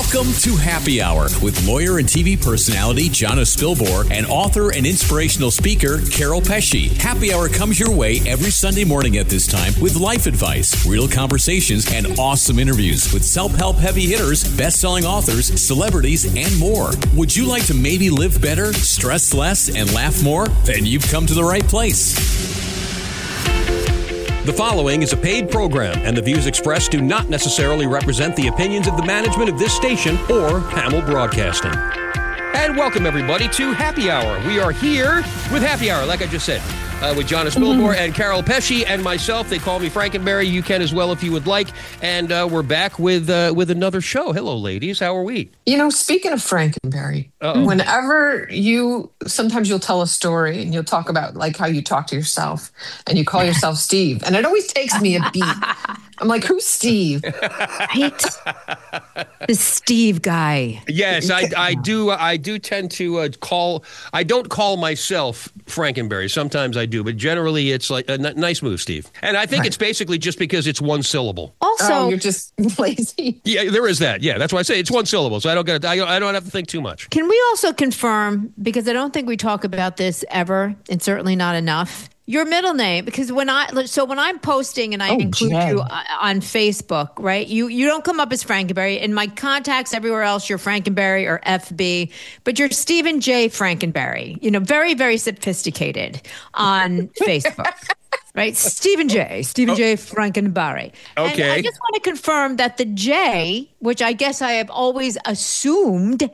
Welcome to Happy Hour with lawyer and TV personality Jonna Spilbor and author and inspirational speaker Carol Pesci. Happy Hour comes your way every Sunday morning at this time with life advice, real conversations, and awesome interviews with self-help heavy hitters, best-selling authors, celebrities, and more. Would you like to maybe live better, stress less, and laugh more? Then you've come to the right place. The following is a paid program, and the views expressed do not necessarily represent the opinions of the management of this station or Hamill Broadcasting. And welcome, everybody, to Happy Hour. We are here with Happy Hour, like I just said, with Jonna Spilbor and Carol Pesci and myself. They call me Frankenberry. You can as well if you would like. And we're back with another show. Hello, ladies. How are we? You know, speaking of Frankenberry, whenever sometimes you'll tell a story and you'll talk about like how you talk to yourself and you call yourself Steve. And it always takes me a beat. I'm like, who's Steve? Right? The Steve guy. Yes, I do tend to call. I don't call myself Frankenberry. Sometimes I do, but generally it's like a nice move, Steve. And I think it's basically just because it's one syllable. Also, you're just lazy. Yeah, there is that. Yeah, that's why I say it's one syllable, so I don't have to think too much. Can we also confirm, because I don't think we talk about this ever, and certainly not enough, your middle name, because when I'm posting and I include you on Facebook, right? You don't come up as Frankenberry. In my contacts everywhere else, you're Frankenberry or FB, but you're Stephen J. Frankenberry. You know, very, very sophisticated on Facebook. Right? Stephen J. Frankenberry. Okay. And I just want to confirm that the J, which I guess I have always assumed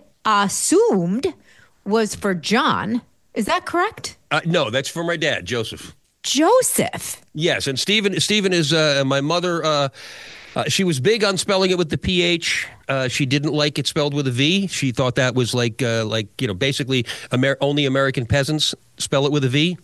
was for John. Is that correct? No, that's for my dad, Joseph. Joseph. Yes, and Stephen is my mother. She was big on spelling it with the PH. She didn't like it spelled with a V. She thought that was like basically only American peasants spell it with a V.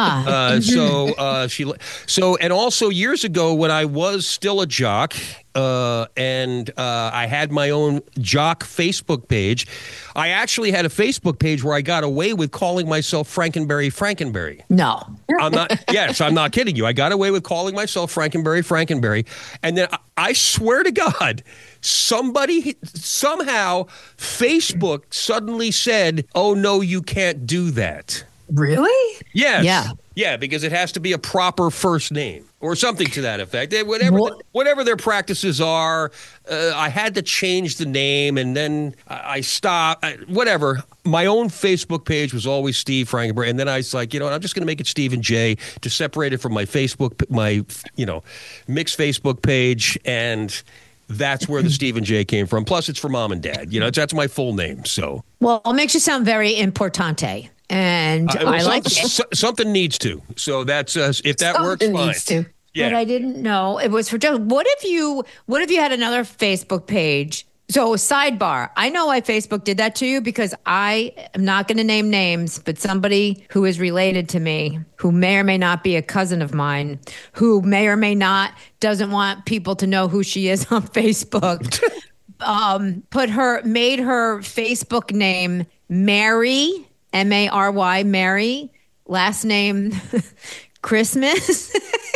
So and also years ago when I was still a jock, and I had my own jock Facebook page. I actually had a Facebook page where I got away with calling myself Frankenberry. No. I'm not. Yes, I'm not kidding you. I got away with calling myself Frankenberry. And then I swear to God, somehow Facebook suddenly said, "Oh, no, you can't do that." Really? Yes. Yeah. Yeah, because it has to be a proper first name or something to that effect. Whatever their practices are, I had to change the name, and then I stopped. Whatever. My own Facebook page was always Steve Frankenberry, and then I was like, I'm just going to make it Stephen J. to separate it from my Facebook, my mixed Facebook page, and that's where the Stephen J. came from. Plus, it's for mom and dad. That's my full name. So, well, it makes you sound very importante. And I like it. Something needs to. So that's if that Something works, fine. Needs to. Yeah. But I didn't know it was for Joe. What if you had another Facebook page? So sidebar, I know why Facebook did that to you, because I am not going to name names, but somebody who is related to me, who may or may not be a cousin of mine, who may or may not doesn't want people to know who she is on Facebook, made her Facebook name Mary, Mary, Mary, last name Christmas.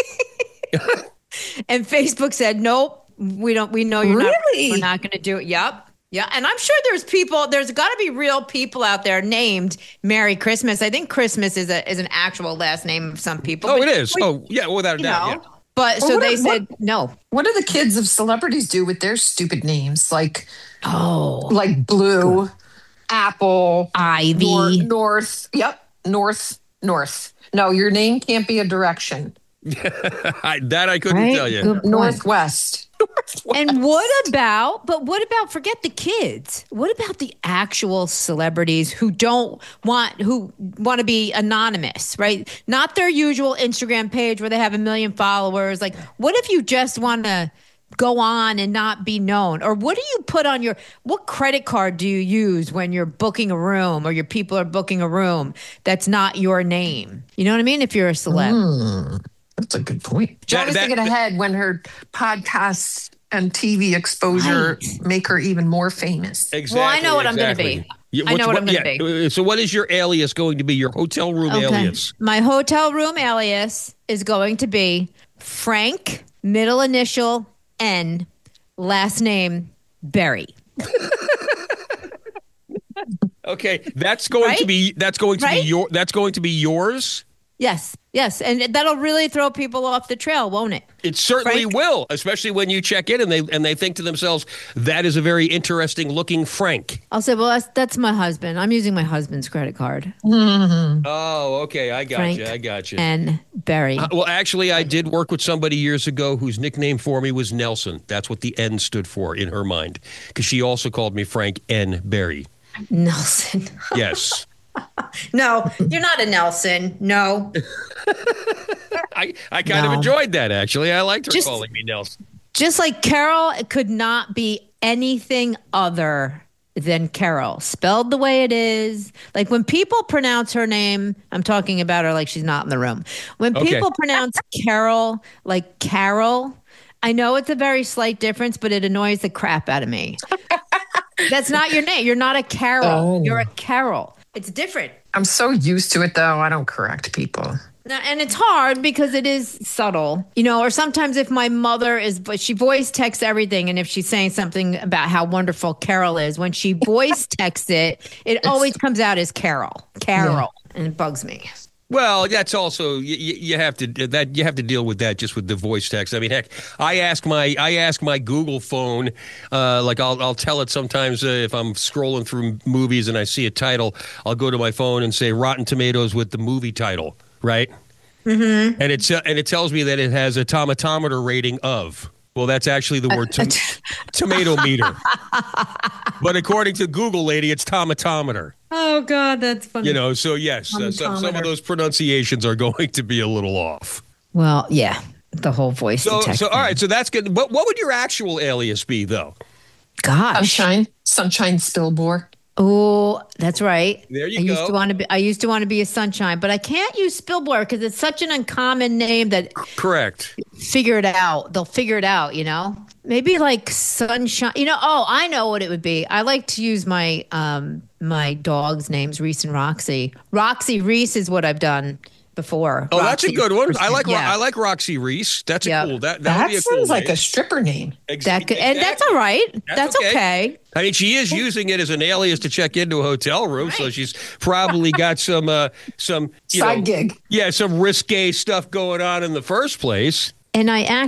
And Facebook said, nope, we know you're not. We're not going to do it. Yep. Yeah. And I'm sure there's got to be real people out there named Merry Christmas. I think Christmas is an actual last name of some people. Oh, it is. Without a doubt. Yeah. But they said no. What do the kids of celebrities do with their stupid names? Like Blue, Apple, Ivy, North. Yep. North. No, your name can't be a direction. That I couldn't tell you. Northwest. And what about, forget the kids. What about the actual celebrities who want to be anonymous, right? Not their usual Instagram page where they have 1 million followers. Like, what if you just want to go on and not be known? Or what do you put on what credit card do you use when you're booking a room or your people are booking a room that's not your name? You know what I mean? If you're a celeb. That's a good point. Jonna's thinking ahead when her podcasts and TV exposure make her even more famous. Exactly. Well, I know what I'm going to be. I know what I'm going to be. So what is your alias going to be, your hotel room alias? My hotel room alias is going to be Frank, middle initial N, last name Berry. Okay, that's going to be yours. Yes, and that'll really throw people off the trail, won't it? It certainly will, especially when you check in and they think to themselves, that is a very interesting looking Frank. I'll say, well, that's my husband. I'm using my husband's credit card. Oh, okay, I got Frank you. I got you. And Barry. Well, actually, I did work with somebody years ago whose nickname for me was Nelson. That's what the N stood for in her mind, because she also called me Frank N. Barry. Nelson. Yes. No, you're not a Nelson. No. I kind of enjoyed that, actually. I liked her calling me Nelson. Just like Carol could not be anything other than Carol, spelled the way it is. Like when people pronounce her name, I'm talking about her like she's not in the room. When people pronounce Carol like Carol, I know it's a very slight difference, but it annoys the crap out of me. That's not your name. You're not a Carol. Oh. You're a Carol. It's different. I'm so used to it, though. I don't correct people. And it's hard because it is subtle, or sometimes if my mother she voice texts everything. And if she's saying something about how wonderful Carol is, when she voice texts it, it always comes out as Carol. And it bugs me. Well, that's also you have to deal with that just with the voice text. I mean, heck, I ask my Google phone, like I'll tell it sometimes if I'm scrolling through movies and I see a title, I'll go to my phone and say Rotten Tomatoes with the movie title, right? Mm-hmm. And it tells me that it has a tomatometer rating of. Well, that's actually the word tomato meter. But according to Google, lady, it's tomatometer. Oh, God, that's funny. So yes, some of those pronunciations are going to be a little off. Well, yeah, the whole voice. So all right, so that's good. What would your actual alias be, though? Gosh. Sunshine Spilborg. Oh, that's right. There you go. I used to want to be a Sunshine, but I can't use Spilborg because it's such an uncommon name that. Correct. Figure it out. They'll figure it out. Maybe like Sunshine. I know what it would be. I like to use my my dog's names, Reese and Roxy. Roxy Reese is what I've done before. Oh, Roxy. That's a good one. I like Roxy Reese. That's cool. That would be a cool sounds like name. A stripper name. Exactly. And that's all right. That's okay. I mean, she is using it as an alias to check into a hotel room, so she's probably got some side gig. Yeah, some risque stuff going on in the first place. And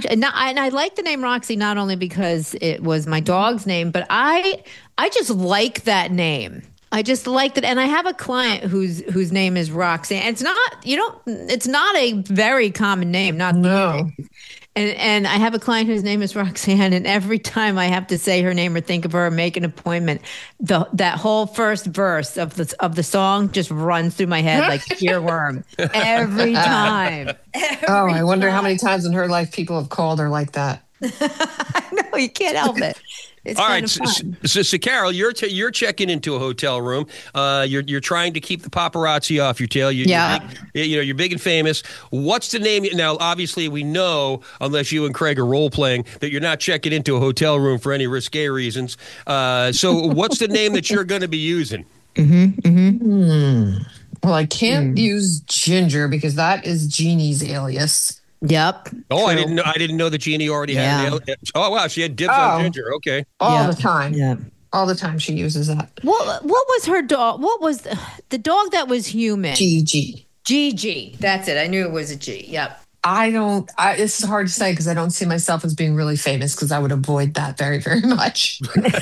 I like the name Roxy not only because it was my dog's name, but I just like that name. I just liked it, and I have a client whose name is Roxy. And it's not a very common name, not no. And I have a client whose name is Roxanne, and every time I have to say her name or think of her or make an appointment, that whole first verse of the song just runs through my head like earworm every time. I wonder how many times in her life people have called her like that. I know, you can't help it. It's all right, fun. So Carol, you're checking into a hotel room. You're trying to keep the paparazzi off your tail. You're big and famous. What's the name? Now, obviously, we know, unless you and Craig are role playing, that you're not checking into a hotel room for any risque reasons. So, what's the name that you're going to be using? Well, I can't use Ginger because that is Jeannie's alias. Yep. Oh, true. I didn't know that Jeannie already had an alias. Oh, wow, she had dibs on Ginger. Okay. All the time. Yeah. All the time she uses that. What was her dog? What was the dog that was human? Gigi. Gigi. That's it. I knew it was a G. Yep. This is hard to say because I don't see myself as being really famous because I would avoid that very, very much.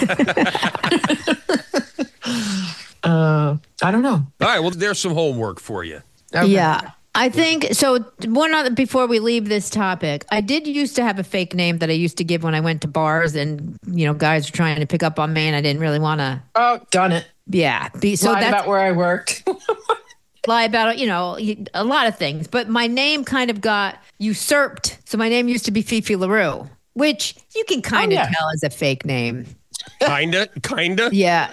I don't know. All right. Well, there's some homework for you. Okay. Yeah. I think so. One other before we leave this topic, I did used to have a fake name that I used to give when I went to bars, and guys were trying to pick up on me, and I didn't really want to. Oh, done it. Yeah, lied about where I worked. Lie about a lot of things, but my name kind of got usurped. So my name used to be Fifi LaRue, which you can kind of tell is a fake name. Kinda. Yeah.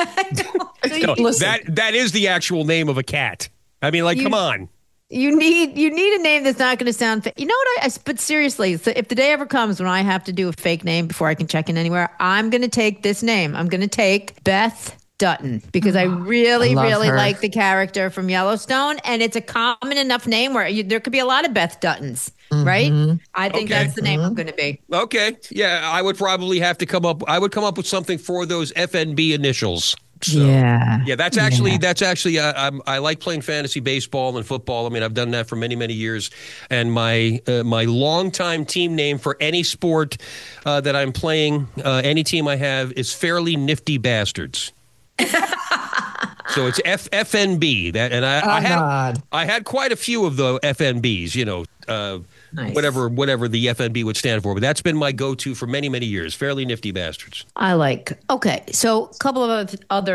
That is the actual name of a cat. I mean, come on. You need a name that's not going to sound fake. You know what? But seriously, so if the day ever comes when I have to do a fake name before I can check in anywhere, I'm going to take this name. I'm going to take Beth Dutton because I really like the character from Yellowstone, and it's a common enough name where there could be a lot of Beth Duttons, right? I think that's the name I'm going to be. Okay, yeah, I would probably have to come up. I would come up with something for those FNB initials. So, Yeah. yeah, that's actually I like playing fantasy baseball and football. I mean, I've done that for many, many years. And my longtime team name for any sport that I'm playing, any team I have, is Fairly Nifty Bastards. So it's FNB. I had quite a few of the FNBs, Nice. whatever the FNB would stand for. But that's been my go-to for many, many years. Fairly Nifty Bastards. I like. Okay, so a couple of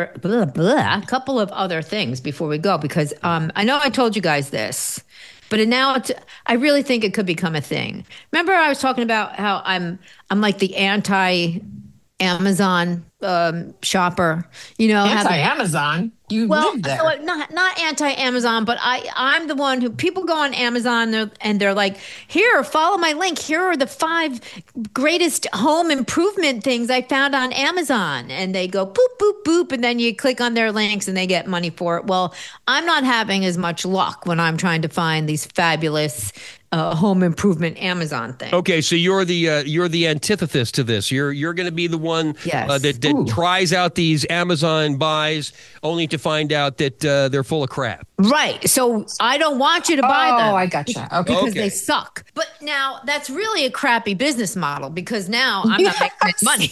other things before we go, because I know I told you guys this, but now I really think it could become a thing. Remember, I was talking about how I'm like the anti-Amazon shopper. Anti-Amazon. You live there. So not anti-Amazon, but I'm the one who people go on Amazon and they're like, here, follow my link. Here are the 5 greatest home improvement things I found on Amazon. And they go boop, boop, boop. And then you click on their links and they get money for it. Well, I'm not having as much luck when I'm trying to find these fabulous home improvement Amazon things. Okay, so you're the antithesis to this. You're going to be the one that tries out these Amazon buys only to find out that they're full of crap. Right. So I don't want you to buy them. Oh, I gotcha. Okay. Because they suck. But now that's really a crappy business model, because now I'm not making any money.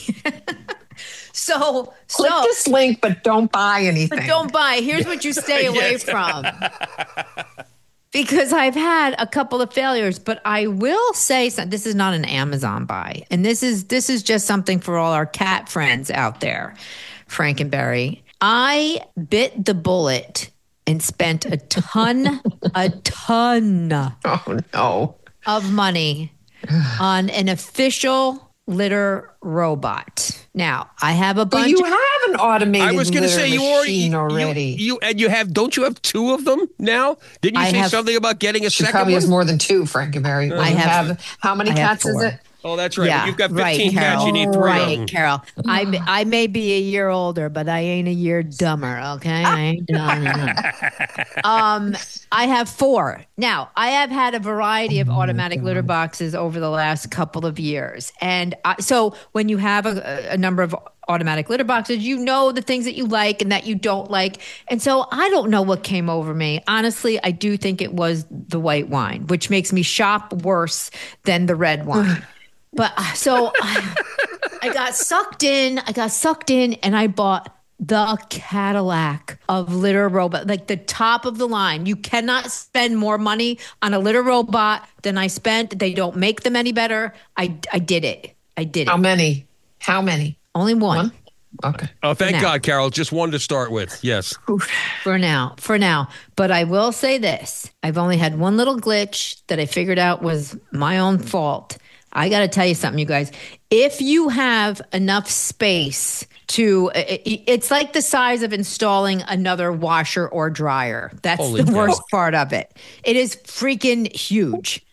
So click this link, but don't buy anything. But don't buy. Here's what you stay away from. Because I've had a couple of failures, but I will say this is not an Amazon buy. And this is just something for all our cat friends out there, Frankenberry. I bit the bullet and spent a ton oh, no. of money on an official litter robot. Now, I have a bunch. But you have an automated. I was going to say you already. You have. Don't you have 2 of them now? Didn't you say something about getting a second? She probably one? has more than 2, Frankenberry. I have. How many cats is it? Oh, that's right. Yeah, You've got 15 cats. You need 3 of them. Carol. I may be a year older, but I ain't a year dumber. Okay, I ain't dumb. I have 4 now. I have had a variety of automatic litter boxes over the last couple of years, and so when you have a number of automatic litter boxes, you know the things that you like and that you don't like. And so I don't know what came over me. Honestly, I do think it was the white wine, which makes me shop worse than the red wine. But so I got sucked in, and I bought the Cadillac of litter robot, like the top of the line. You cannot spend more money on a litter robot than I spent. They don't make them any better. I did it. How many? Only one. Okay. Oh, thank God, Carol. Just one to start with. Yes. For now. But I will say this. I've only had one little glitch that I figured out was my own fault. I got to tell you something, you guys. If you have enough space it's like the size of installing another washer or dryer. That's the worst part of it. It is freaking huge.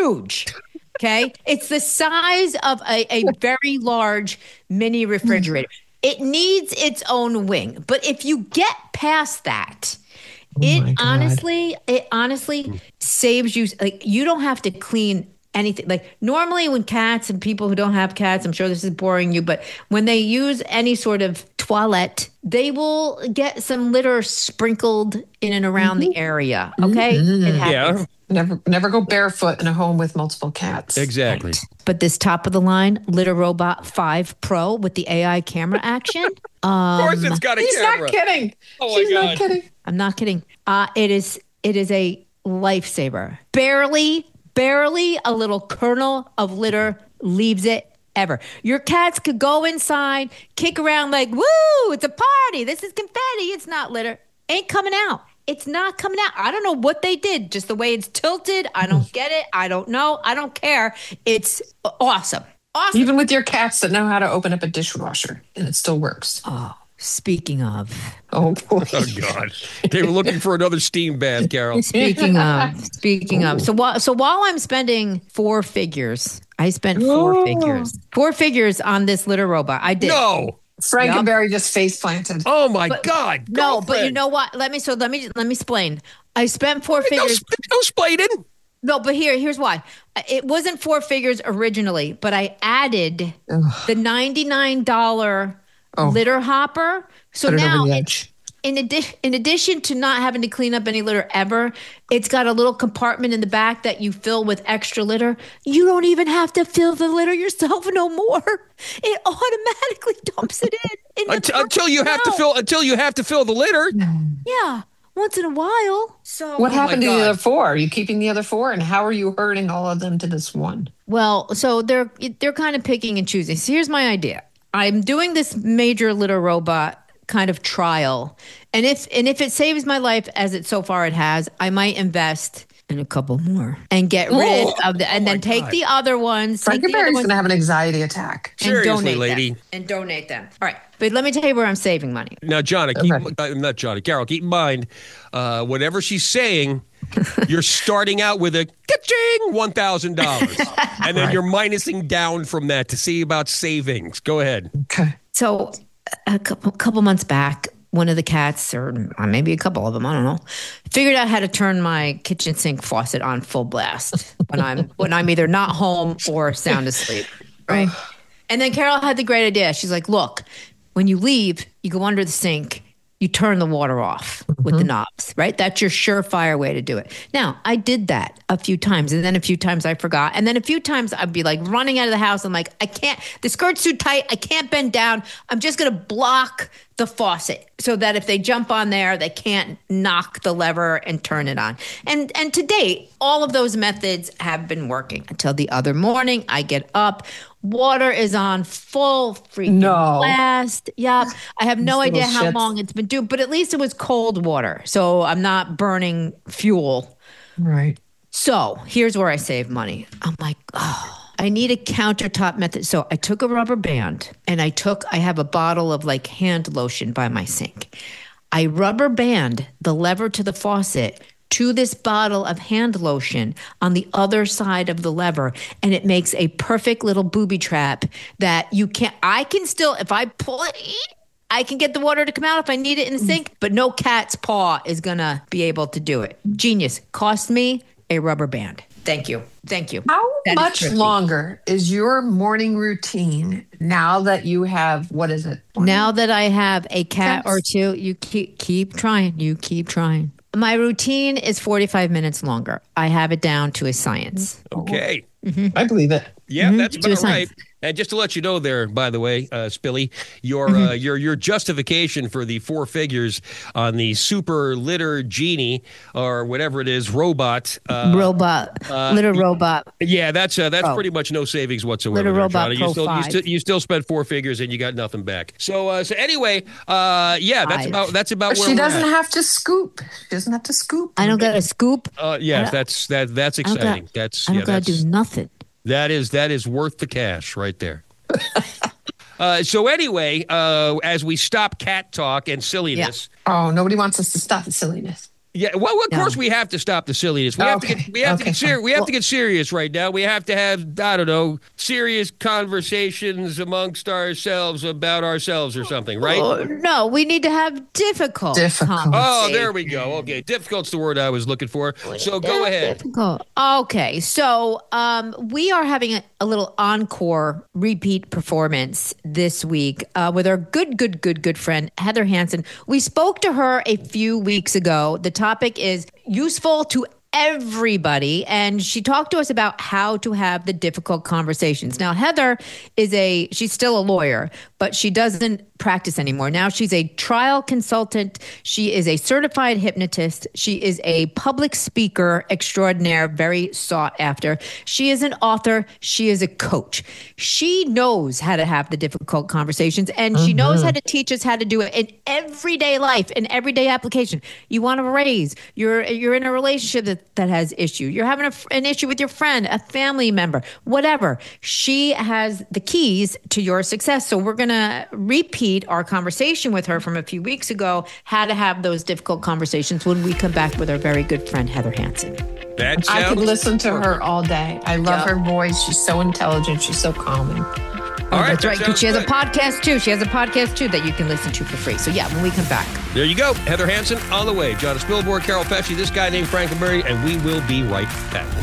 Okay. It's the size of a very large mini refrigerator. It needs its own wing. But if you get past that, it honestly saves you. Like, you don't have to clean anything. Like, normally when cats and people who don't have cats, I'm sure this is boring you, but when they use any sort of toilet, they will get some litter sprinkled in and around the area. Okay. It happens. Yeah. Never go barefoot in a home with multiple cats. Exactly. Right. But this top of the line Litter Robot 5 Pro with the AI camera action. Of course it's got a He's camera. not kidding. Oh, She's my God. not kidding. I'm not kidding. It is a lifesaver. Barely a little kernel of litter leaves it ever. Your cats could go inside, kick around like, woo, it's a party. This is confetti. It's not litter. Ain't coming out. It's not coming out. I don't know what they did. Just the way it's tilted. I don't get it. I don't know. I don't care. It's awesome. Awesome. Even with your cats that know how to open up a dishwasher and it still works. Oh, speaking of. Oh, boy. Oh, God. They were looking for another steam bath, Carol. Speaking of. So while I'm spending 4 figures, I spent 4 figures. 4 figures on this litter robot. I did. No. Frankenberry just face planted. Oh my God! No, but you know what? Let me explain. I spent 4 figures. No explaining. No, but here's why. It wasn't 4 figures originally, but I added the $99 litter hopper. So Put it now over the edge. in addition to not having to clean up any litter ever, it's got a little compartment in the back that you fill with extra litter. You don't even have to fill the litter yourself no more. It automatically dumps it in until you have to fill the litter. Yeah, once in a while. So what happened to the other 4? Are you keeping the other 4? And how are you herding all of them to this one? Well, so they're kind of picking and choosing. So here's my idea. I'm doing this major litter robot kind of trial. And if it saves my life as it so far it has, I might invest in a couple more and get rid of and then take the other ones. Frankenberry's going to have an anxiety attack. Seriously, lady. And donate them. All right. But let me tell you where I'm saving money. Now, Carol, keep in mind, whatever she's saying, you're starting out with a ka-ching, $1,000. And then you're minusing down from that to see about savings. Go ahead. Okay. So a couple months back, one of the cats, or maybe a couple of them, I don't know, figured out how to turn my kitchen sink faucet on full blast when I'm either not home or sound asleep, right? And then Carol had the great idea. She's like, look, when you leave, you go under the sink, you turn the water off with the knobs, right? That's your surefire way to do it. Now, I did that a few times, and then a few times I forgot. And then a few times I'd be like running out of the house. I'm like, I can't, the skirt's too tight. I can't bend down. I'm just going to block the faucet so that if they jump on there, they can't knock the lever and turn it on. And to date, all of those methods have been working until the other morning. I get up. Water is on full freaking blast. Yep. I have no idea how long it's been due, but at least it was cold water. So I'm not burning fuel. Right. So here's where I save money. I'm like, I need a countertop method. So I took a rubber band and I have a bottle of like hand lotion by my sink. I rubber band the lever to the faucet to this bottle of hand lotion on the other side of the lever. And it makes a perfect little booby trap that I can still, if I pull it, I can get the water to come out if I need it in the sink, but no cat's paw is going to be able to do it. Genius. Cost me a rubber band. Thank you. How much longer is your morning routine now that you have, what is it? Now that I have a cat or two, you keep trying. You keep trying. My routine is 45 minutes longer. I have it down to a science. Okay. Mm-hmm. I believe it. Yeah, that's about right. And just to let you know there, by the way, Spilly, your justification for the 4 figures on the Super Litter Genie or whatever it is, robot. Litter robot. Yeah, that's pretty much no savings whatsoever. Litter there, robot Johnny. You still spent 4 figures and you got nothing back. So anyway, that's about where she doesn't have to scoop. She doesn't have to scoop. I don't got to scoop. Yeah, that's exciting. I don't got to do nothing. That is worth the cash right there. So anyway, as we stop cat talk and silliness. Yeah. Oh, nobody wants us to stop the silliness. Yeah, well, of course we have to stop the silliness. We have to get serious right now. We have to have, I don't know, serious conversations amongst ourselves about ourselves or something, right? No, we need to have difficult. Oh, there we go. Okay, difficult's the word I was looking for. So go ahead. Difficult. Okay, so we are having a little encore repeat performance this week with our good friend Heather Hansen. We spoke to her a few weeks ago. The topic is useful to everybody, and she talked to us about how to have the difficult conversations. Now, Heather she's still a lawyer, but she doesn't practice anymore. Now she's a trial consultant. She is a certified hypnotist. She is a public speaker extraordinaire, very sought after. She is an author. She is a coach. She knows how to have the difficult conversations, and she knows how to teach us how to do it in everyday life, in everyday application. You want to raise, you're in a relationship that has issue. You're having an issue with your friend, a family member, whatever. She has the keys to your success. So we're going to repeat our conversation with her from a few weeks ago, how to have those difficult conversations, when we come back with our very good friend, Heather Hansen. I could listen to her all day. I love her voice. She's so intelligent. She's so calming. All right, that's right. Because she has a podcast too. She has a podcast too that you can listen to for free. So yeah, when we come back. There you go. Heather Hansen on the way. John Spilborn, Carol Pesci, this guy named Frankenberry, and we will be right back.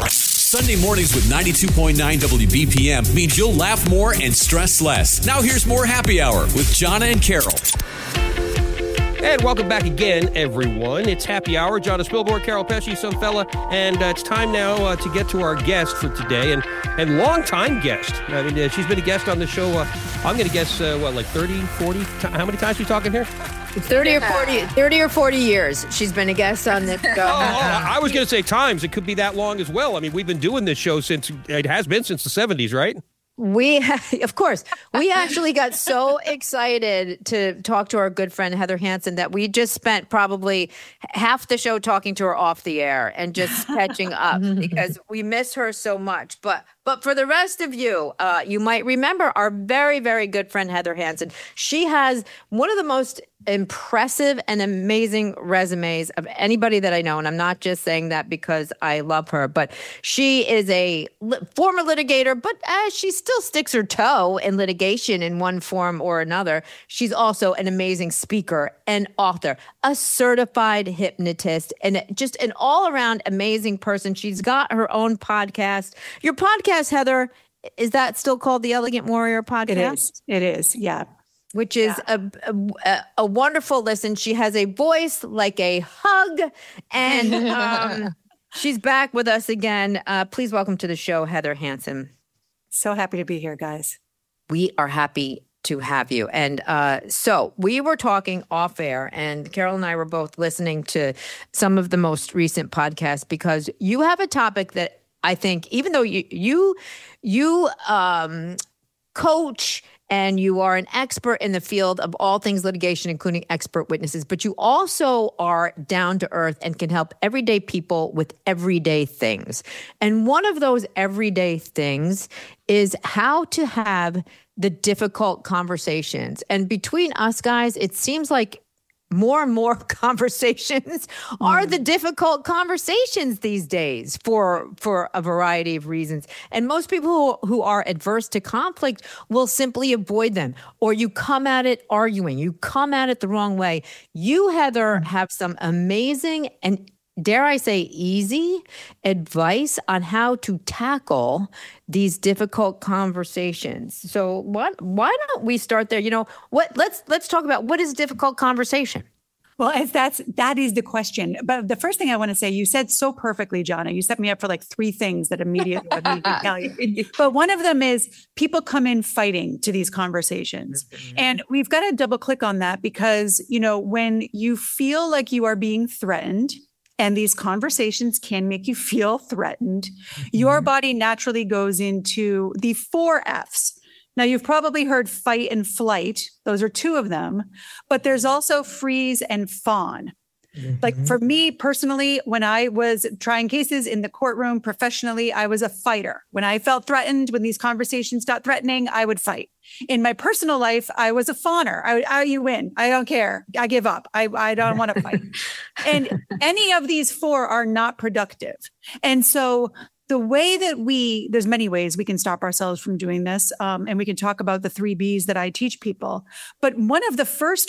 Sunday mornings with 92.9 WBPM means you'll laugh more and stress less. Now here's more Happy Hour with Jonna and Carol. And welcome back again, everyone. It's Happy Hour. Jonna Spilborn, Carol Pesci, some fella. And it's time now to get to our guest for today. And long-time guest. I mean, she's been a guest on the show, I'm going to guess, 30, 40? How many times are we talking here? 30 or 40 years she's been a guest on this show. I was going to say times. It could be that long as well. I mean, we've been doing this show since the 70s, right? Of course, we actually got so excited to talk to our good friend Heather Hansen that we just spent probably half the show talking to her off the air and just catching up because we miss her so much. But for the rest of you, you might remember our very, very good friend Heather Hansen. She has one of the most impressive and amazing resumes of anybody that I know. And I'm not just saying that because I love her, but she is a former litigator, but she still sticks her toe in litigation in one form or another. She's also an amazing speaker and author, a certified hypnotist, and just an all-around amazing person. She's got her own podcast. Your podcast, Heather, is that still called the Elegant Warrior Podcast? It is. Yeah. Which is a wonderful listen. She has a voice like a hug, and she's back with us again. Please welcome to the show, Heather Hansen. So happy to be here, guys. We are happy to have you. And so we were talking off air, and Carol and I were both listening to some of the most recent podcasts because you have a topic that I think, even though you coach and you are an expert in the field of all things litigation, including expert witnesses, but you also are down to earth and can help everyday people with everyday things. And one of those everyday things is how to have the difficult conversations. And between us guys, it seems like more and more conversations are the difficult conversations these days for a variety of reasons. And most people who are adverse to conflict will simply avoid them, or you come at it arguing, you come at it the wrong way. You, Heather, have some amazing and, dare I say, easy advice on how to tackle these difficult conversations. So why don't we start there? You know what? Let's talk about what is a difficult conversation. Well, that is the question. But the first thing I want to say, you said so perfectly, Jonna. You set me up for like three things that immediately would need to tell you. But one of them is people come in fighting to these conversations. And we've got to double click on that because, when you feel like you are being threatened, and these conversations can make you feel threatened, your body naturally goes into the 4 Fs. Now, you've probably heard fight and flight. Those are 2 of them. But there's also freeze and fawn. Like for me personally, when I was trying cases in the courtroom professionally, I was a fighter. When I felt threatened, when these conversations got threatening, I would fight. In my personal life, I was a fawner. You win. I don't care. I give up. I don't want to fight. And any of these 4 are not productive. And so the way that there's many ways we can stop ourselves from doing this. And we can talk about the 3 Bs that I teach people. But one of the first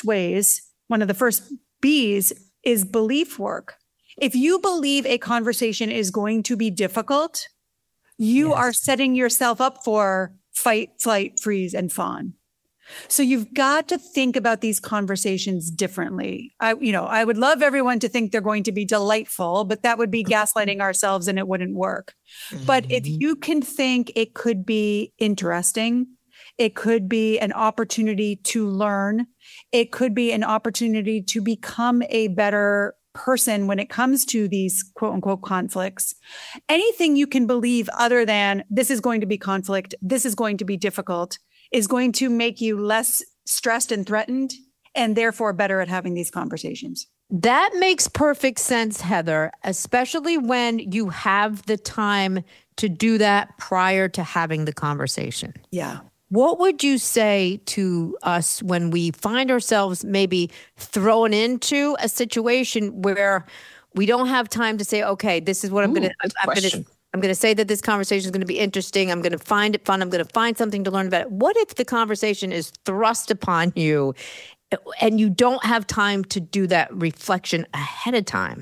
Bs is belief work. If you believe a conversation is going to be difficult, you are setting yourself up for fight, flight, freeze, and fawn. So you've got to think about these conversations differently. I would love everyone to think they're going to be delightful, but that would be gaslighting ourselves and it wouldn't work. But if you can think it could be interesting, it could be an opportunity to learn, it could be an opportunity to become a better person when it comes to these quote unquote conflicts. Anything you can believe other than this is going to be conflict, this is going to be difficult, is going to make you less stressed and threatened, and therefore better at having these conversations. That makes perfect sense, Heather, especially when you have the time to do that prior to having the conversation. Yeah. What would you say to us when we find ourselves maybe thrown into a situation where we don't have time to say, okay, this is what I'm going to say that this conversation is going to be interesting. I'm going to find it fun. I'm going to find something to learn about it. What if the conversation is thrust upon you and you don't have time to do that reflection ahead of time?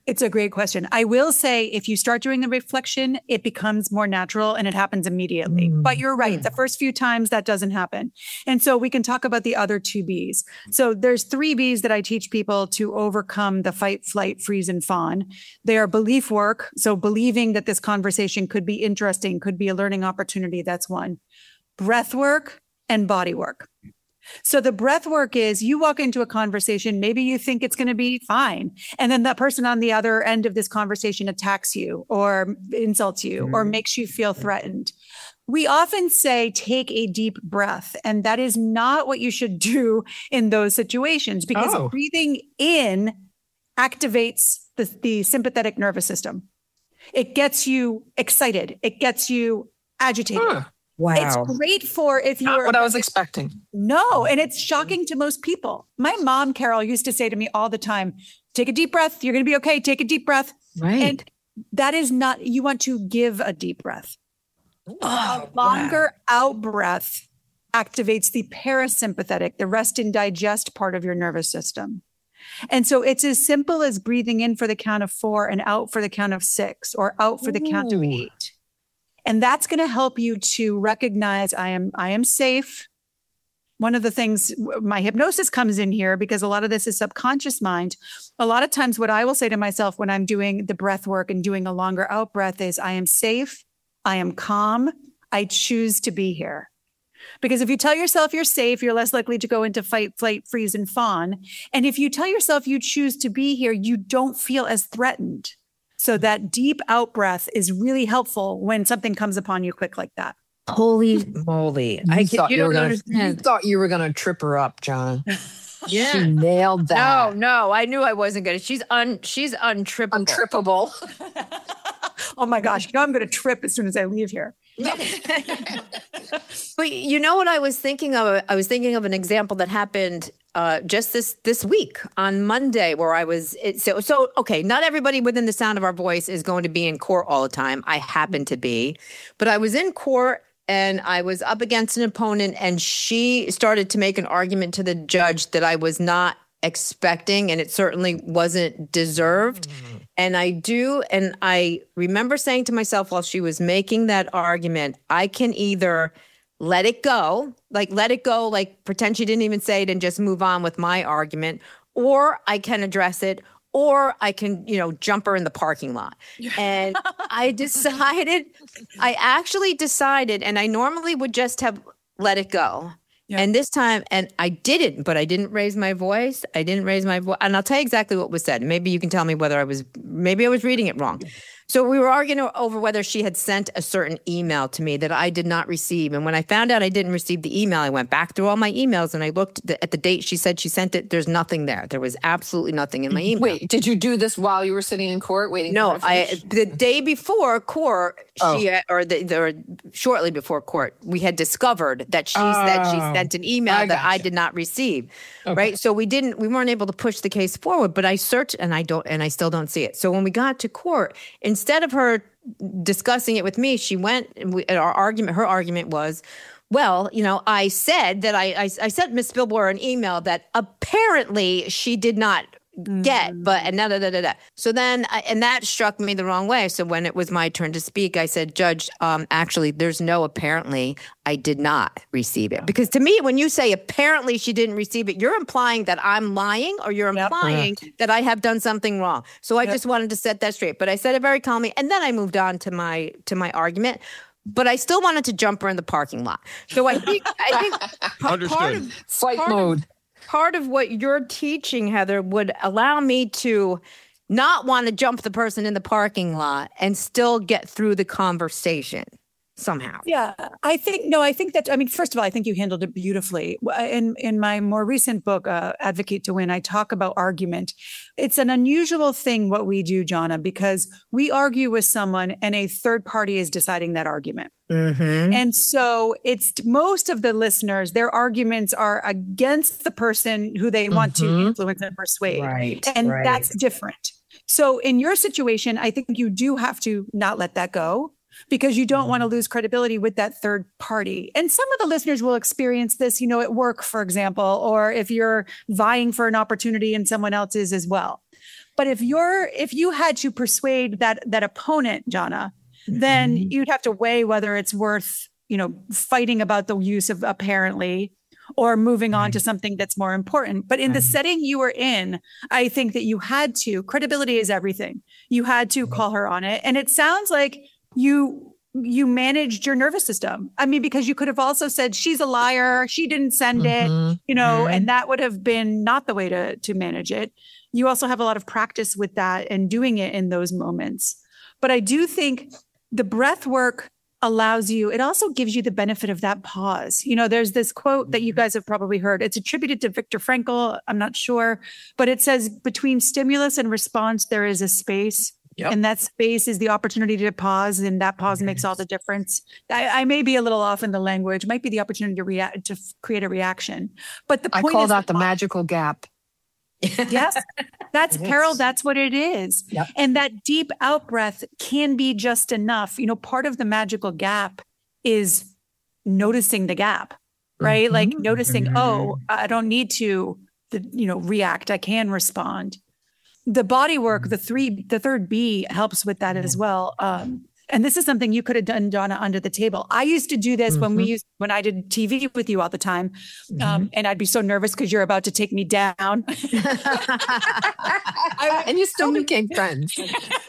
It's a great question. I will say if you start doing the reflection, it becomes more natural and it happens immediately. But you're right. The first few times that doesn't happen. And so we can talk about the other 2 Bs. So there's 3 Bs that I teach people to overcome the fight, flight, freeze, and fawn. They are belief work. So believing that this conversation could be interesting, could be a learning opportunity. That's one. Breath work and body work. So the breath work is you walk into a conversation, maybe you think it's going to be fine. And then that person on the other end of this conversation attacks you or insults you or makes you feel threatened. We often say, take a deep breath. And that is not what you should do in those situations because breathing in activates the sympathetic nervous system. It gets you excited. It gets you agitated. Wow. It's great for if you're... Not what I was expecting. No, and it's shocking to most people. My mom, Carol, used to say to me all the time, take a deep breath. You're going to be okay. Take a deep breath. Right. And that is not... You want to give a deep breath. A longer out breath activates the parasympathetic, the rest and digest part of your nervous system. And so it's as simple as breathing in for the count of 4 and out for the count of 6 or out for the count of 8. And that's going to help you to recognize I am safe. One of the things, my hypnosis comes in here because a lot of this is subconscious mind. A lot of times what I will say to myself when I'm doing the breath work and doing a longer out breath is I am safe. I am calm. I choose to be here. Because if you tell yourself you're safe, you're less likely to go into fight, flight, freeze, and fawn. And if you tell yourself you choose to be here, you don't feel as threatened. So that deep out breath is really helpful when something comes upon you quick like that. Holy moly. You thought you were going to trip her up, John. Yeah. She nailed that. No, I knew I wasn't going to. She's untrippable. Untrippable. Oh my gosh. I'm going to trip as soon as I leave here. But you know what I was thinking of? I was thinking of an example that happened just this week on Monday where I was okay, not everybody within the sound of our voice is going to be in court all the time. I happen to be, but I was in court and I was up against an opponent and she started to make an argument to the judge that I was not expecting and it certainly wasn't deserved. And I remember saying to myself while she was making that argument, I can either let it go, like pretend she didn't even say it and just move on with my argument, or I can address it, or I can, jump her in the parking lot. And I actually decided, and I normally would just have let it go. Yeah. And this time, and I didn't, but I didn't raise my voice. And I'll tell you exactly what was said. Maybe you can tell me whether I was reading it wrong. So we were arguing over whether she had sent a certain email to me that I did not receive. And when I found out I didn't receive the email, I went back through all my emails and I looked at the date she said she sent it. There's nothing there. There was absolutely nothing in my email. Wait, did you do this while you were sitting in court waiting? No, the day before court, shortly before court, we had discovered that she said she sent an email that I did not receive. Okay. Right. So we weren't able to push the case forward, but I searched and I still don't see it. So when we got to court, instead of her discussing it with me, she went, her argument was, well, I said that I sent Ms. Spilborn an email that apparently she did not get, but So then, and that struck me the wrong way. So when it was my turn to speak, I said, Judge, actually, there's no apparently I did not receive it. Because to me, when you say apparently she didn't receive it, you're implying that I'm lying or you're implying that I have done something wrong. So I just wanted to set that straight. But I said it very calmly. And then I moved on to my argument. But I still wanted to jump her in the parking lot. So I think Understood. Fight mode. Part of what you're teaching, Heather, would allow me to not want to jump the person in the parking lot and still get through the conversation somehow. Yeah, I think that, first of all, I think you handled it beautifully. In my more recent book, Advocate to Win, I talk about argument. It's an unusual thing what we do, Jonna, because we argue with someone and a third party is deciding that argument. Mm-hmm. And so it's most of the listeners, their arguments are against the person who they want to influence and persuade. Right. And that's different. So in your situation, I think you do have to not let that go, because you don't want to lose credibility with that third party. And some of the listeners will experience this, at work, for example, or if you're vying for an opportunity and someone else is as well. But if you had to persuade that opponent, Jana, then you'd have to weigh whether it's worth, fighting about the use of apparently, or moving on to something that's more important. But in the setting you were in, I think that you had to, credibility is everything. You had to call her on it. And it sounds like you managed your nervous system. I mean, because you could have also said, she's a liar, she didn't send it, and that would have been not the way to manage it. You also have a lot of practice with that and doing it in those moments. But I do think the breath work allows you, it also gives you the benefit of that pause. There's this quote that you guys have probably heard. It's attributed to Viktor Frankl. I'm not sure, but it says, between stimulus and response, there is a space. Yep. And that space is the opportunity to pause, and that pause makes all the difference. I may be a little off in the language, might be the opportunity to create a reaction. But the point I call that the magical gap. Yes, that's Carol. That's what it is. Yep. And that deep out breath can be just enough. Part of the magical gap is noticing the gap, right? Like noticing, I don't need to, react. I can respond. The body work, the third B helps with that as well. And this is something you could have done, Donna, under the table. I used to do this when I did TV with you all the time. And I'd be so nervous because you're about to take me down. And you still became friends.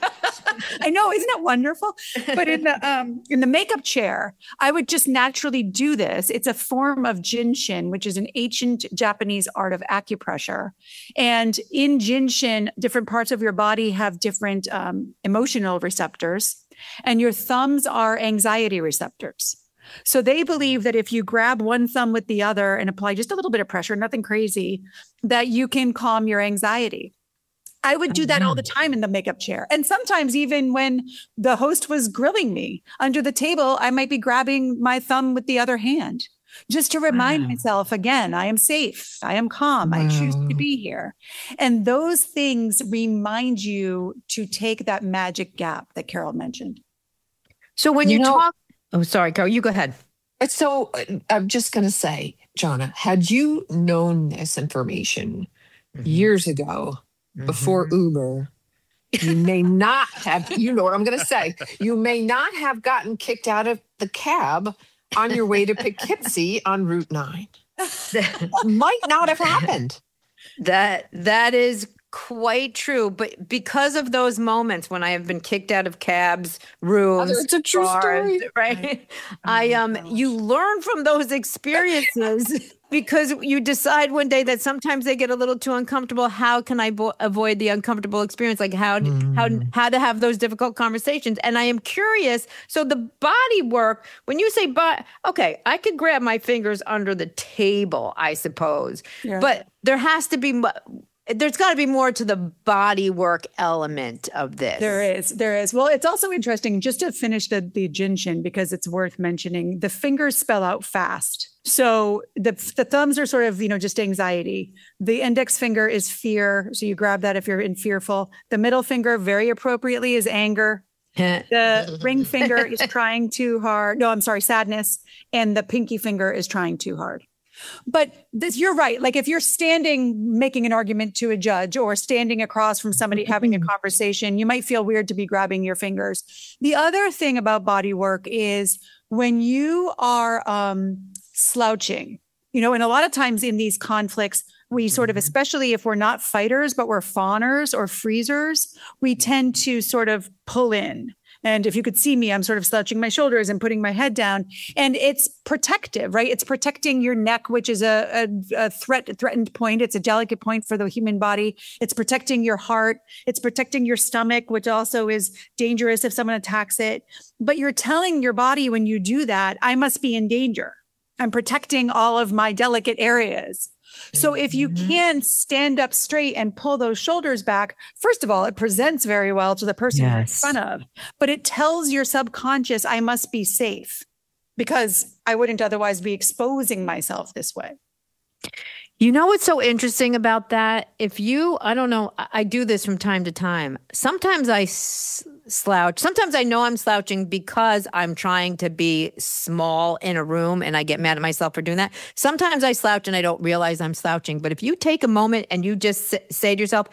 I know, isn't it wonderful? But in the makeup chair, I would just naturally do this. It's a form of Jinshin, which is an ancient Japanese art of acupressure. And in Jinshin, different parts of your body have different emotional receptors, and your thumbs are anxiety receptors. So they believe that if you grab one thumb with the other and apply just a little bit of pressure, nothing crazy, that you can calm your anxiety. I would do that all the time in the makeup chair. And sometimes even when the host was grilling me under the table, I might be grabbing my thumb with the other hand just to remind myself again, I am safe. I am calm. I choose to be here. And those things remind you to take that magic gap that Carol mentioned. So when you talk, sorry, Carol, you go ahead. So I'm just going to say, Jana, had you known this information years ago, before Uber, you may not have, you know what I'm going to say, you may not have gotten kicked out of the cab on your way to Poughkeepsie on Route 9. That might not have happened. That is quite true. But because of those moments when I have been kicked out of cabs, rooms, it's a true story, right? You learn from those experiences because you decide one day that sometimes they get a little too uncomfortable. How can I avoid the uncomfortable experience? Like how to have those difficult conversations. And I am curious. So the body work, when you say, okay, I could grab my fingers under the table, I suppose, but there has to be. There's got to be more to the body work element of this. There is. Well, it's also interesting, just to finish the Jinshin, because it's worth mentioning, the fingers spell out fast. So the thumbs are sort of, just anxiety. The index finger is fear. So you grab that if you're fearful. The middle finger, very appropriately, is anger. The ring finger is trying too hard. No, I'm sorry, sadness. And the pinky finger is trying too hard. But you're right. Like if you're standing making an argument to a judge or standing across from somebody having a conversation, you might feel weird to be grabbing your fingers. The other thing about body work is when you are slouching, and a lot of times in these conflicts, we sort of, especially if we're not fighters, but we're fawners or freezers, we tend to sort of pull in. And if you could see me, I'm sort of slouching my shoulders and putting my head down. And it's protective, right? It's protecting your neck, which is a threatened point. It's a delicate point for the human body. It's protecting your heart. It's protecting your stomach, which also is dangerous if someone attacks it. But you're telling your body when you do that, I must be in danger. I'm protecting all of my delicate areas. So if you can stand up straight and pull those shoulders back, first of all, it presents very well to the person you're in front of, but it tells your subconscious, I must be safe because I wouldn't otherwise be exposing myself this way. You know what's so interesting about that? I don't know, I do this from time to time. Sometimes I slouch. Sometimes I know I'm slouching because I'm trying to be small in a room and I get mad at myself for doing that. Sometimes I slouch and I don't realize I'm slouching. But if you take a moment and you just say to yourself,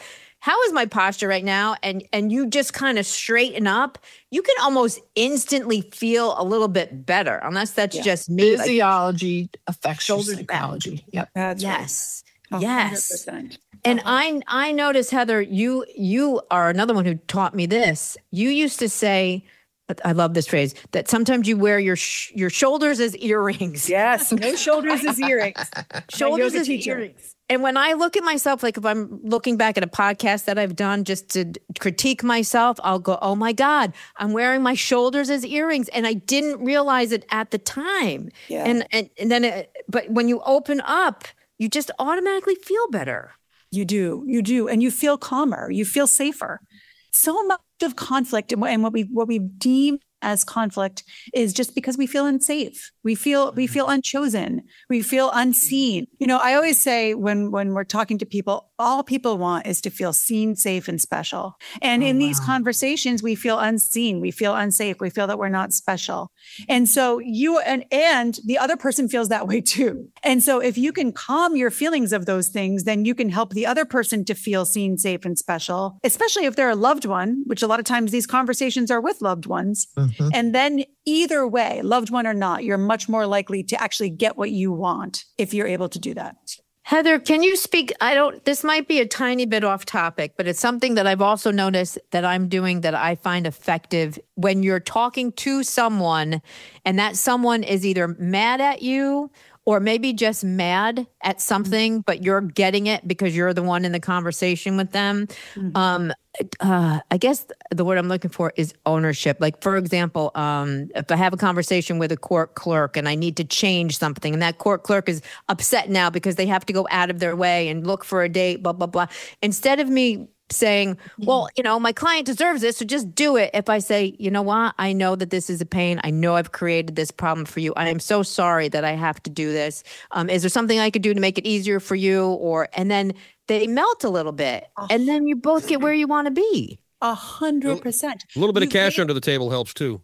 how is my posture right now? And you just kind of straighten up, you can almost instantly feel a little bit better, unless that's just me. Physiology affects shoulder psychology. Yep. That's yes. right. Yes. 100%. And I noticed, Heather, you are another one who taught me this. You used to say, I love this phrase, that sometimes you wear your shoulders as earrings. Yes, no shoulders as earrings. Shoulders as earrings. And when I look at myself, like if I'm looking back at a podcast that I've done just to critique myself, I'll go, oh my God, I'm wearing my shoulders as earrings. And I didn't realize it at the time. Yeah. And then, but when you open up, you just automatically feel better. You do. And you feel calmer. You feel safer. So much of conflict and what we deem as conflict is just because we feel unsafe. We feel unchosen. We feel unseen. I always say when we're talking to people, all people want is to feel seen, safe, and special. And in these conversations, we feel unseen. We feel unsafe. We feel that we're not special. And so you and the other person feels that way too. And so if you can calm your feelings of those things, then you can help the other person to feel seen, safe, and special, especially if they're a loved one, which a lot of times these conversations are with loved ones. Mm-hmm. And then either way, loved one or not, you're much more likely to actually get what you want if you're able to do that. Heather, can you speak? This might be a tiny bit off topic, but it's something that I've also noticed that I'm doing that I find effective when you're talking to someone and that someone is either mad at you or maybe just mad at something, but you're getting it because you're the one in the conversation with them. Mm-hmm. I guess the word I'm looking for is ownership. Like, for example, if I have a conversation with a court clerk and I need to change something and that court clerk is upset now because they have to go out of their way and look for a date, blah, blah, blah. Instead of me saying, well, my client deserves this, so just do it. If I say, you know what, I know that this is a pain. I know I've created this problem for you. I am so sorry that I have to do this. Is there something I could do to make it easier for you? And then they melt a little bit and then you both get where you want to be. 100%. A little bit of cash under the table helps too.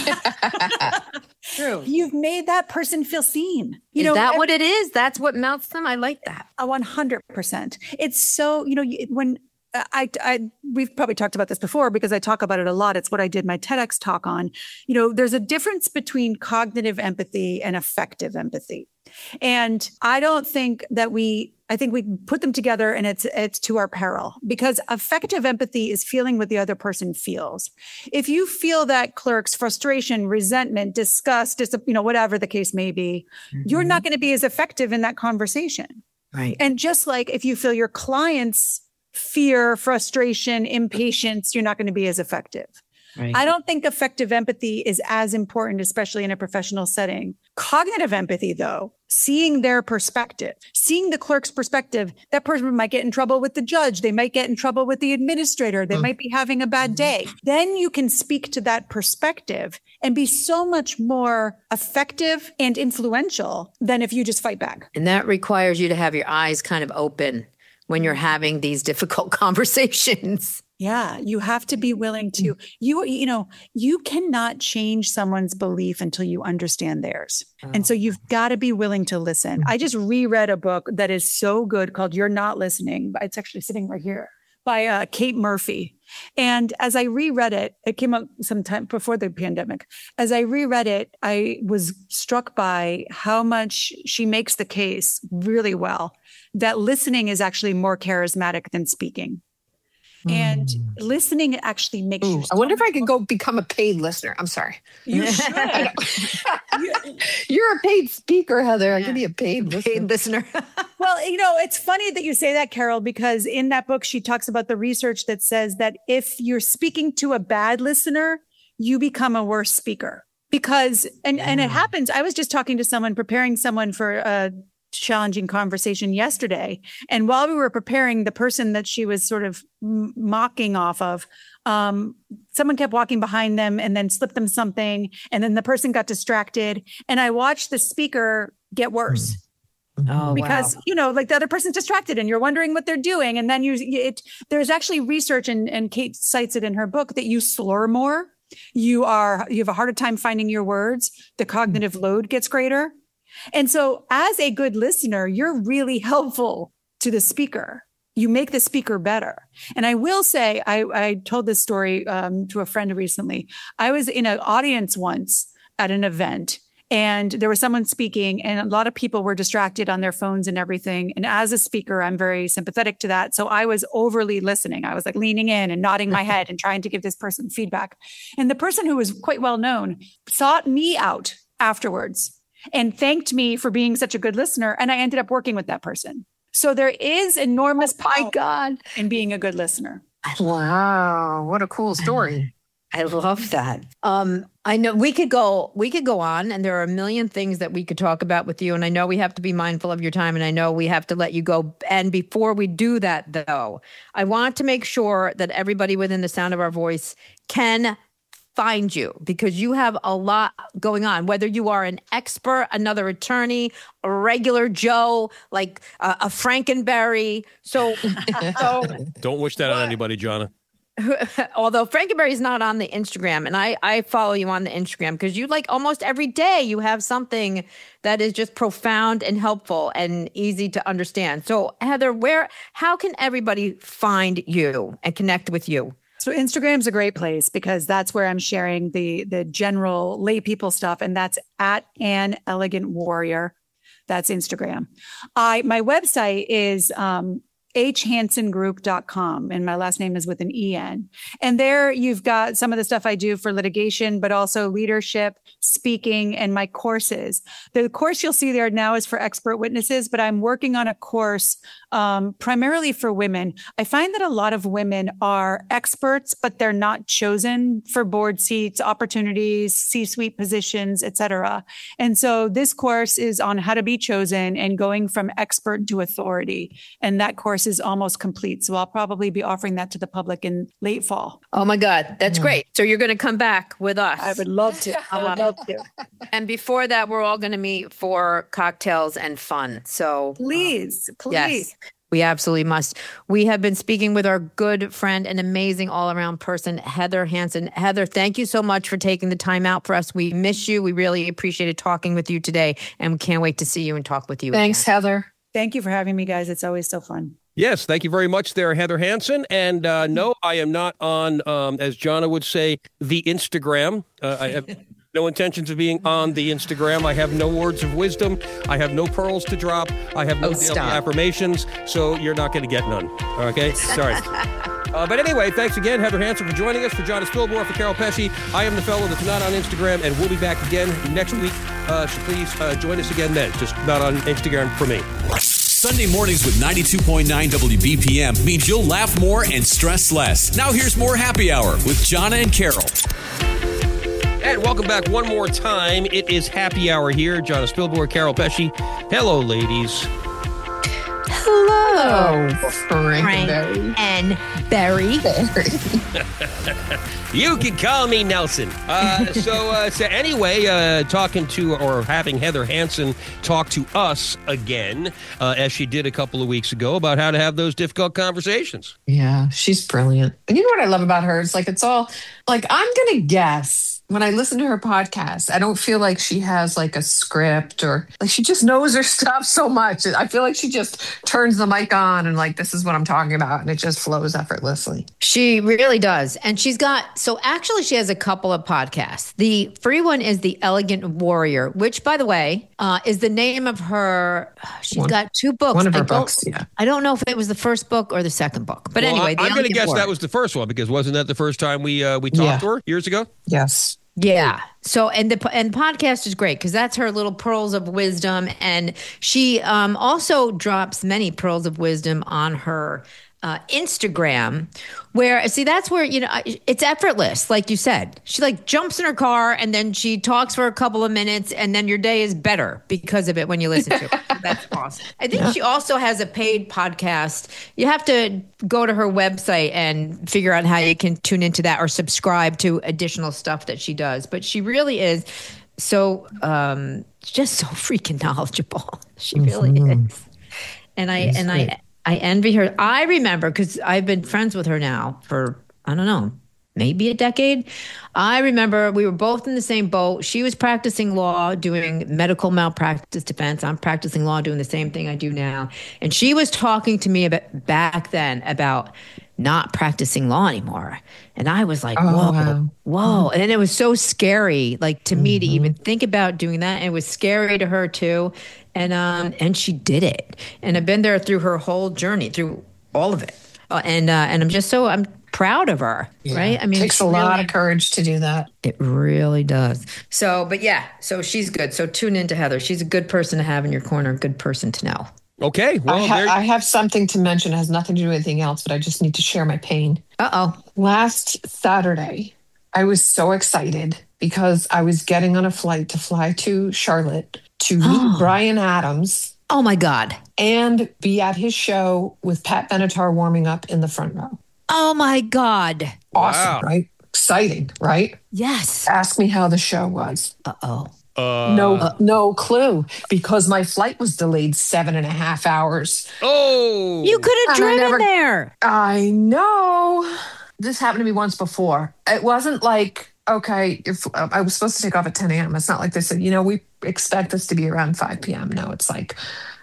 True. You've made that person feel seen. Is that what it is? That's what melts them? I like that. 100%. It's so, when we've probably talked about this before because I talk about it a lot. It's what I did my TEDx talk on. There's a difference between cognitive empathy and affective empathy. And I don't think that I think we put them together and it's to our peril, because affective empathy is feeling what the other person feels. If you feel that clerk's frustration, resentment, disgust, whatever the case may be, you're not going to be as effective in that conversation. Right. And just like if you feel your client's fear, frustration, impatience, you're not going to be as effective. Right. I don't think affective empathy is as important, especially in a professional setting. Cognitive empathy, though, seeing their perspective, seeing the clerk's perspective, that person might get in trouble with the judge. They might get in trouble with the administrator. They might be having a bad day. Then you can speak to that perspective and be so much more effective and influential than if you just fight back. And that requires you to have your eyes kind of open when you're having these difficult conversations. Yeah, you have to be willing to, you cannot change someone's belief until you understand theirs. Oh. And so you've got to be willing to listen. I just reread a book that is so good called You're Not Listening. It's actually sitting right here, by Kate Murphy. And as I reread it, it came out sometime before the pandemic. As I reread it, I was struck by how much she makes the case really well that listening is actually more charismatic than speaking. And listening actually makes you. I wonder if I could go become a paid listener. I'm sorry. You should. You're a paid speaker, Heather. I can be a paid listener. Well, it's funny that you say that, Carol, because in that book, she talks about the research that says that if you're speaking to a bad listener, you become a worse speaker. Because, and it happens. I was just talking to someone, preparing someone for a challenging conversation yesterday. And while we were preparing, the person that she was sort of mocking off of, someone kept walking behind them and then slipped them something. And then the person got distracted. And I watched the speaker get worse. Oh, because, like the other person's distracted and you're wondering what they're doing. And then there's actually research, and Kate cites it in her book, that you slur more. You have a harder time finding your words. The cognitive load gets greater. And so as a good listener, you're really helpful to the speaker. you make the speaker better. And I will say, I told this story to a friend recently. I was in an audience once at an event, and there was someone speaking, and a lot of people were distracted on their phones and everything. And as a speaker, I'm very sympathetic to that. So I was overly listening. I was like leaning in and nodding my head and trying to give this person feedback. And the person who was quite well known sought me out afterwards and thanked me for being such a good listener. And I ended up working with that person. So there is enormous power in being a good listener. Wow. What a cool story. I love that. I know we could go on, and there are a million things that we could talk about with you. And I know we have to be mindful of your time, and I know we have to let you go. And before we do that, though, I want to make sure that everybody within the sound of our voice can find you, because you have a lot going on, whether you are an expert, another attorney, a regular Joe, like a Frankenberry. So don't wish that on anybody, Jonna. Although Frankenberry is not on the Instagram, and I follow you on the Instagram because you, like, almost every day you have something that is just profound and helpful and easy to understand. So Heather, how can everybody find you and connect with you? So Instagram's a great place because that's where I'm sharing the general lay people stuff. And that's at An Elegant Warrior. That's Instagram. My website is hhansengroup.com, and my last name is with an EN. And there you've got some of the stuff I do for litigation, but also leadership, speaking, and my courses. The course you'll see there now is for expert witnesses, but I'm working on a course primarily for women. I find that a lot of women are experts, but they're not chosen for board seats, opportunities, C-suite positions, etc. And so this course is on how to be chosen and going from expert to authority. And that course is almost complete. So I'll probably be offering that to the public in late fall. Oh my God, that's great. So you're going to come back with us. I would love to. And before that, we're all going to meet for cocktails and fun. So please. Yes. We absolutely must. We have been speaking with our good friend and amazing all-around person, Heather Hansen. Heather, thank you so much for taking the time out for us. We miss you. We really appreciated talking with you today, and we can't wait to see you and talk with you. Thanks, again. Heather. Thank you for having me, guys. It's always so fun. Yes, thank you very much there, Heather Hansen. And no, I am not on, as Jonna would say, the Instagram. I have no intentions of being on the Instagram. I have no words of wisdom. I have no pearls to drop. I have no daily affirmations. So you're not going to get none. Okay? Sorry. But anyway, thanks again, Heather Hansen, for joining us. For Jonna Spilborn, for Carol Pesci, I am the fellow that's not on Instagram, and we'll be back again next week. So please join us again then. Just not on Instagram for me. Sunday mornings with 92.9 WBPM means you'll laugh more and stress less. Now here's more Happy Hour with Jonna and Carol. And welcome back one more time. It is Happy Hour here. Jonna Spilborn, Carol Pesci. Hello, ladies. Hello, Frank and Barry. You can call me Nelson. So anyway, talking to or having Heather Hansen talk to us again, as she did a couple of weeks ago, about how to have those difficult conversations. Yeah, she's brilliant. And you know what I love about her? It's like, it's all like, I'm going to guess. When I listen to her podcast, I don't feel like she has like a script, or like she just knows her stuff so much. I feel like she just turns the mic on and like, this is what I'm talking about. And it just flows effortlessly. She really does. And she has a couple of podcasts. The free one is The Elegant Warrior, which, by the way, is the name of her. She's got two books. One of her books, yeah. I don't know if it was the first book or the second book. But anyway, I'm going to guess that was the first one, because wasn't that the first time we talked to her years ago? Yes. Yeah. So, and podcast is great because that's her little pearls of wisdom. And she also drops many pearls of wisdom on her Instagram, where, see, that's where, it's effortless. Like you said, she like jumps in her car and then she talks for a couple of minutes, and then your day is better because of it when you listen to it. That's awesome. I think she also has a paid podcast. You have to go to her website and figure out how you can tune into that or subscribe to additional stuff that she does. But she really is so just so freaking knowledgeable. She really is. And I envy her. I remember, because I've been friends with her now for, I don't know, maybe a decade. I remember we were both in the same boat. She was practicing law, doing medical malpractice defense. I'm practicing law, doing the same thing I do now. And she was talking to me back then about not practicing law anymore. And I was like, whoa. And then it was so scary, like to me to even think about doing that. And it was scary to her too. And she did it. And I've been there through her whole journey, through all of it. And I'm proud of her, right? I mean, it takes a lot of courage to do that. It really does. So she's good. So tune into Heather. She's a good person to have in your corner, a good person to know. Okay. Well, I have something to mention. It has nothing to do with anything else, but I just need to share my pain. Uh-oh. Last Saturday, I was so excited because I was getting on a flight to fly to Charlotte to meet Bryan Adams. Oh, my God. And be at his show with Pat Benatar warming up in the front row. Oh, my God. Awesome, right? Exciting, right? Yes. Ask me how the show was. Uh-oh. No clue, because my flight was delayed 7.5 hours. Oh, you could have driven there. I know. This happened to me once before. It wasn't like, okay, if I was supposed to take off at 10 a.m. It's not like they said, we expect this to be around 5 p.m. No, it's like,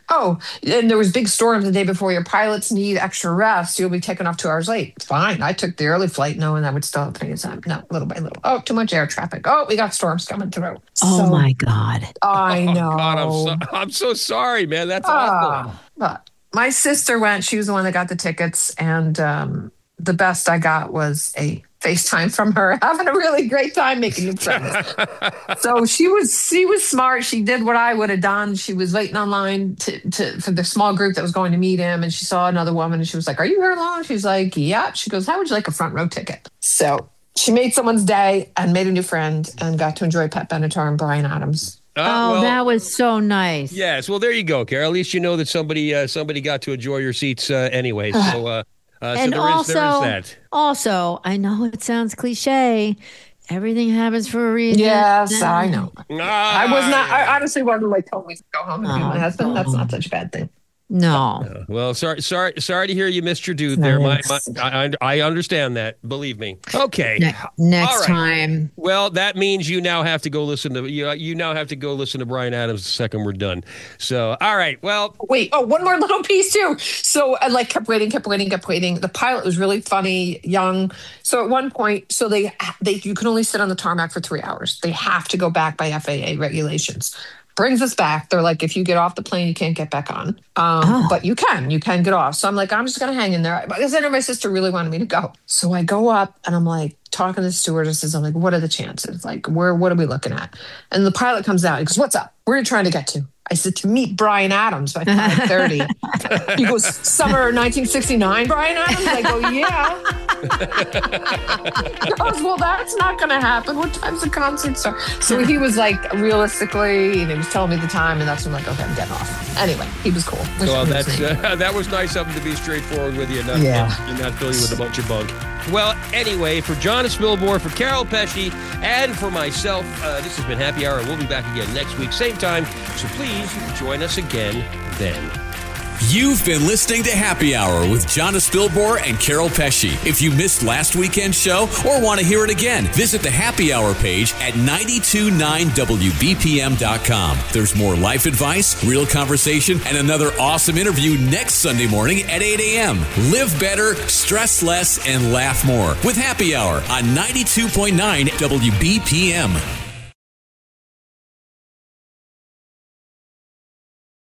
and there was big storms the day before. Your pilots need extra rest. You'll be taken off 2 hours late. Fine. I took the early flight knowing I would still have plenty of time. No, little by little. Oh, too much air traffic. Oh, we got storms coming through. Oh, my God. I know. God, I'm so sorry, man. That's awful. But my sister went. She was the one that got the tickets. And the best I got was a FaceTime from her, having a really great time making new friends. So she was smart. She did what I would have done. She was waiting online for the small group that was going to meet him, and she saw another woman, and she was like, "Are you here alone?" She's like, "Yeah." She goes, "How would you like a front row ticket?" So she made someone's day and made a new friend and got to enjoy Pat Benatar and Bryan Adams. That was so nice. Yes. Well, there you go, Carol. At least you know that somebody got to enjoy your seats anyway. So. And there is that. Also, I know it sounds cliche. Everything happens for a reason. Yes, I know. I was not. I honestly wasn't like told me to go home and be my husband. That's not such a bad thing. No. Well, sorry to hear you missed your dude there. I understand that. Believe me. Okay. Next time. Well, that means you now have to go listen to you now have to go listen to Bryan Adams the second we're done. So, all right. Well, wait. Oh, one more little piece too. So I kept waiting. The pilot was really funny, young. So at one point, you can only sit on the tarmac for 3 hours. They have to go back by FAA regulations. Brings us back. They're like, if you get off the plane, you can't get back on. But you can get off. So I'm like, I'm just going to hang in there. Because I know my sister really wanted me to go. So I go up and I'm like talking to the stewardesses. I'm like, what are the chances? Like, what are we looking at? And the pilot comes out. He goes, what's up? Where are you trying to get to? I said, to meet Bryan Adams by 5:30. He goes, summer 1969, Bryan Adams? I go, yeah. He goes, well, that's not going to happen. What time's the concert start? So he was like, realistically, and he was telling me the time, and that's when I'm like, okay, I'm getting off. Anyway, he was cool. Well, that was nice of him to be straightforward with you and not fill you with a bunch of bunk. Well, anyway, for John Spilborn, for Carol Pesci, and for myself, this has been Happy Hour. We'll be back again next week, same time. So please join us again then. You've been listening to Happy Hour with John Spilborn and Carol Pesci. If you missed last weekend's show or want to hear it again, visit the Happy Hour page at 929wbpm.com. There's more life advice, real conversation, and another awesome interview next Sunday morning at 8 a.m. Live better, stress less, and laugh more with Happy Hour on 92.9 WBPM.